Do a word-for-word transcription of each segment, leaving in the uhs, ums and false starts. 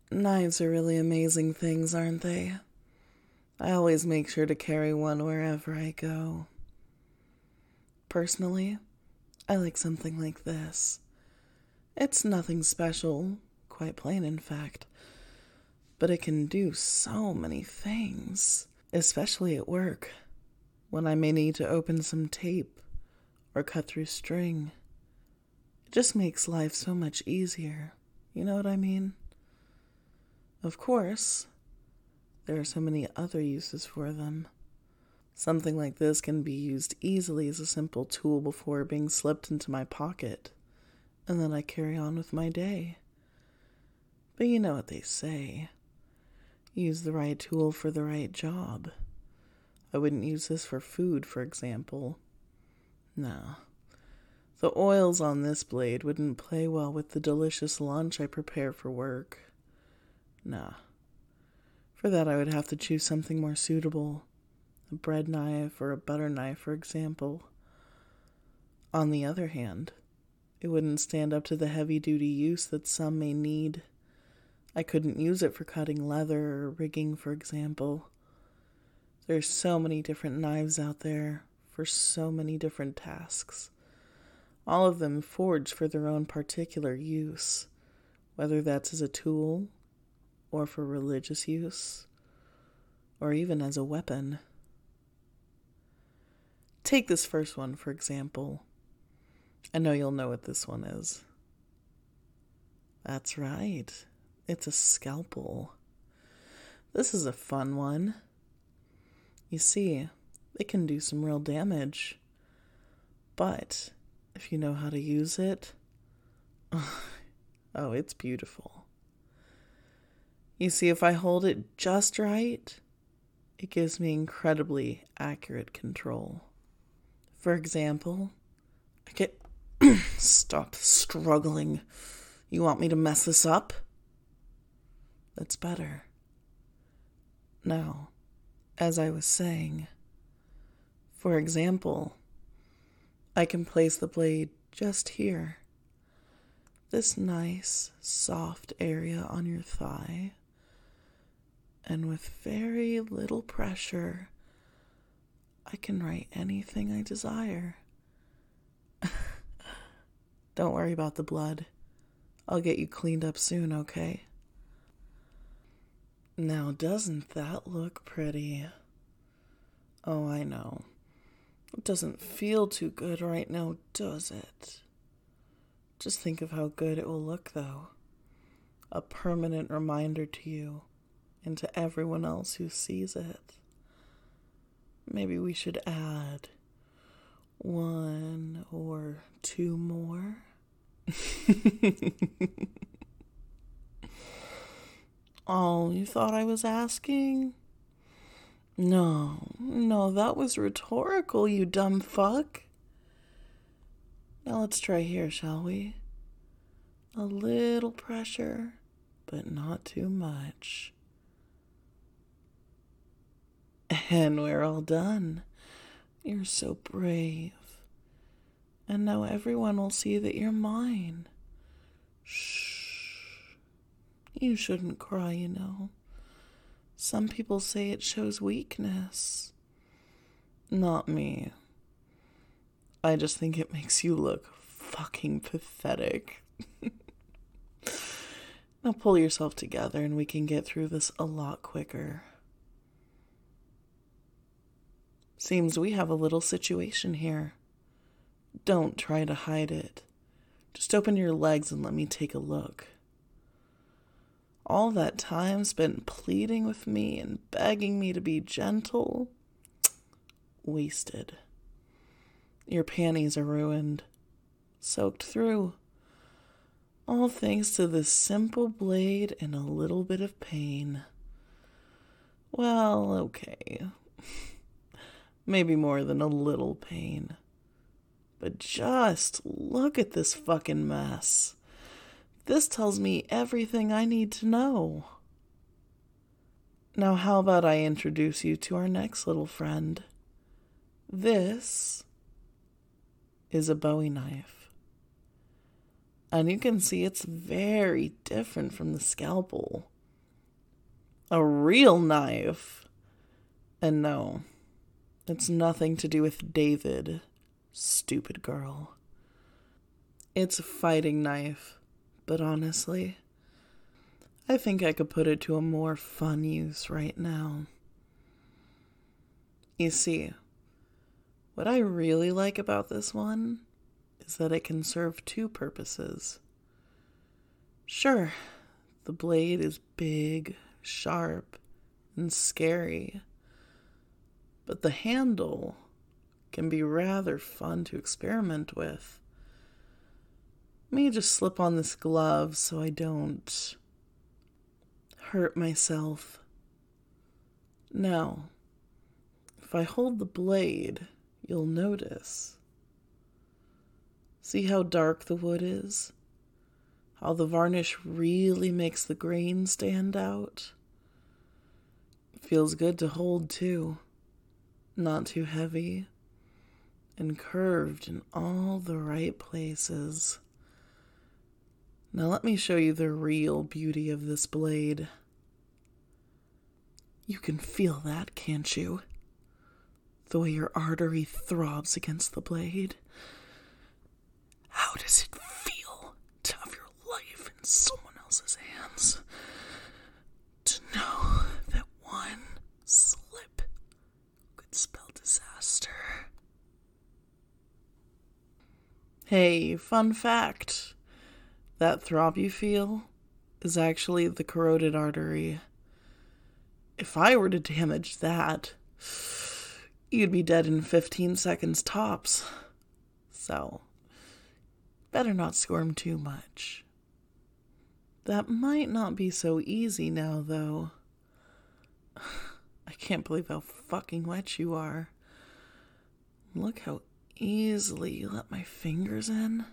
Knives are really amazing things, aren't they? I always make sure to carry one wherever I go. Personally, I like something like this. It's nothing special, quite plain in fact, but it can do so many things, especially at work, when I may need to open some tape or cut through string. It just makes life so much easier, you know what I mean? Of course, there are so many other uses for them. Something like this can be used easily as a simple tool before being slipped into my pocket, and then I carry on with my day. But you know what they say. Use the right tool for the right job. I wouldn't use this for food, for example. No. The oils on this blade wouldn't play well with the delicious lunch I prepare for work. Nah. For that, I would have to choose something more suitable. A bread knife or a butter knife, for example. On the other hand, it wouldn't stand up to the heavy-duty use that some may need. I couldn't use it for cutting leather or rigging, for example. There's so many different knives out there for so many different tasks. All of them forged for their own particular use, whether that's as a tool, or for religious use, or even as a weapon. Take this first one, for example. I know you'll know what this one is. That's right. It's a scalpel. This is a fun one. You see, it can do some real damage. But if you know how to use it, oh, it's beautiful. You see, if I hold it just right, it gives me incredibly accurate control. For example, I get... Stop struggling. You want me to mess this up? That's better. Now, as I was saying, for example, I can place the blade just here. This nice, soft area on your thigh. And with very little pressure, I can write anything I desire. Don't worry about the blood. I'll get you cleaned up soon, okay? Now, doesn't that look pretty? Oh, I know. It doesn't feel too good right now, does it? Just think of how good it will look, though. A permanent reminder to you and to everyone else who sees it. Maybe we should add one or two more. Oh, you thought I was asking? No, no, that was rhetorical, you dumb fuck. Now let's try here, shall we? A little pressure, but not too much. And we're all done. You're so brave. And now everyone will see that you're mine. Shh. You shouldn't cry, you know. Some people say it shows weakness. Not me. I just think it makes you look fucking pathetic. Now pull yourself together and we can get through this a lot quicker. Seems we have a little situation here. Don't try to hide it. Just open your legs and let me take a look. All that time spent pleading with me and begging me to be gentle, wasted. Your panties are ruined, soaked through. All thanks to this simple blade and a little bit of pain. Well, okay. Maybe more than a little pain. But just look at this fucking mess. This tells me everything I need to know. Now how about I introduce you to our next little friend? This is a Bowie knife. And you can see it's very different from the scalpel. A real knife. And no, it's nothing to do with David, stupid girl. It's a fighting knife, but honestly, I think I could put it to a more fun use right now. You see, what I really like about this one is that it can serve two purposes. Sure, the blade is big, sharp, and scary, but the handle can be rather fun to experiment with. Let me just slip on this glove so I don't hurt myself. Now, if I hold the blade, you'll notice. See how dark the wood is? How the varnish really makes the grain stand out? It feels good to hold too. Not too heavy. And curved in all the right places. Now let me show you the real beauty of this blade. You can feel that, can't you? The way your artery throbs against the blade. How does it feel to have your life in someone else's hands? To know that one slip could spell disaster. Hey, fun fact. That throb you feel is actually the carotid artery. If I were to damage that, you'd be dead in fifteen seconds tops. So, better not squirm too much. That might not be so easy now, though. I can't believe how fucking wet you are. Look how easily you let my fingers in.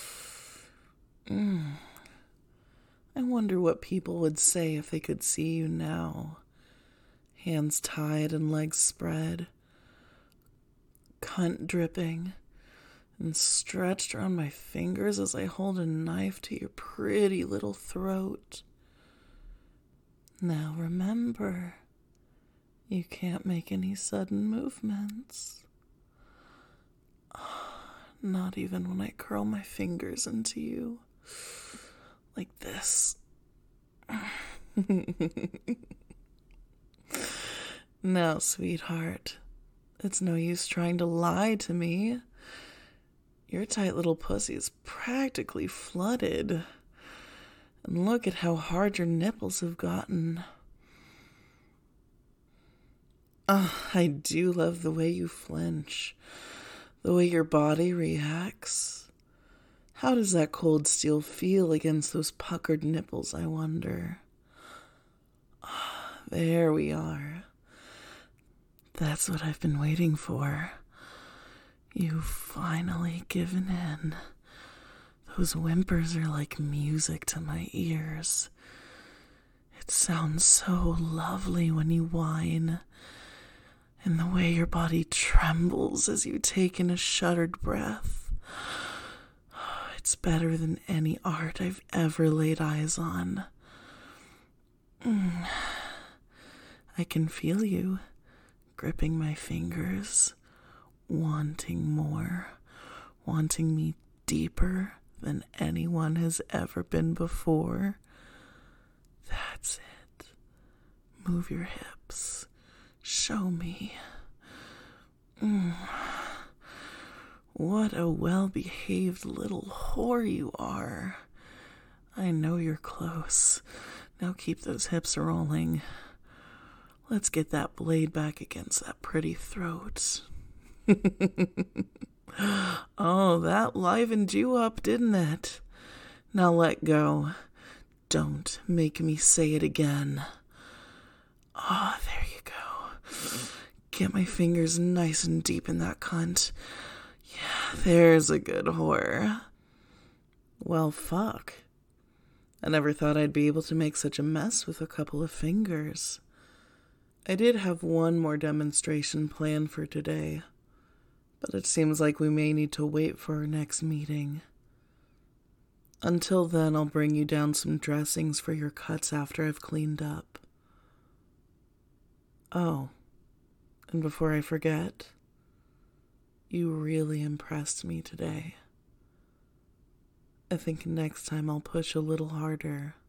Mm. I wonder what people would say if they could see you now. Hands tied and legs spread. Cunt dripping. And stretched around my fingers as I hold a knife to your pretty little throat. Now remember, you can't make any sudden movements. Not even when I curl my fingers into you. Like this. Now, sweetheart, it's no use trying to lie to me. Your tight little pussy is practically flooded. And look at how hard your nipples have gotten. Oh, I do love the way you flinch. The way your body reacts. How does that cold steel feel against those puckered nipples, I wonder? Oh, there we are. That's what I've been waiting for. You've finally given in. Those whimpers are like music to my ears. It sounds so lovely when you whine, and the way your body trembles as you take in a shuddered breath. It's better than any art I've ever laid eyes on. Mm. I can feel you gripping my fingers, wanting more, wanting me deeper than anyone has ever been before. That's it. Move your hips. Show me. Mm. What a well-behaved little whore you are. I know you're close. Now keep those hips rolling. Let's get that blade back against that pretty throat. Oh, that livened you up, didn't it? Now let go. Don't make me say it again. Oh, there you go. Get my fingers nice and deep in that cunt. Yeah, there's a good whore. Well, fuck. I never thought I'd be able to make such a mess with a couple of fingers. I did have one more demonstration planned for today, but it seems like we may need to wait for our next meeting. Until then, I'll bring you down some dressings for your cuts after I've cleaned up. Oh, and before I forget, you really impressed me today. I think next time I'll push a little harder.